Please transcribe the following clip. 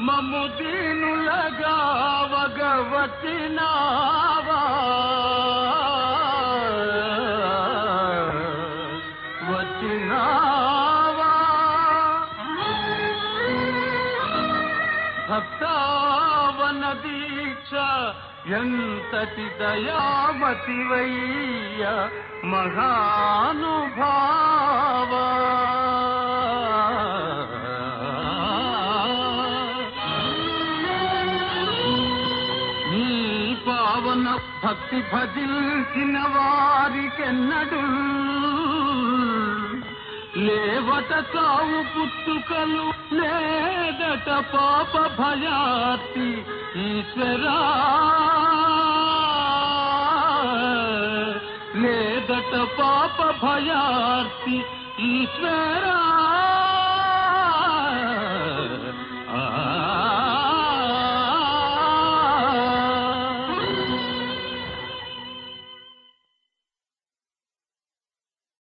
మమ్ము దీనులగా వగవచ్చినావా వచ్చినావా భక్తావన దీక్ష ఎంతటి దయామతివయ్య మహానుభావా నీ పావన భక్తి భజిల్చిన వారికెన్నడు లేవట చావు పుట్టుకలు లేదట పాప భయార్తి ఈశ్వరా లేదట పాప భయార్తి ఈశ్వరా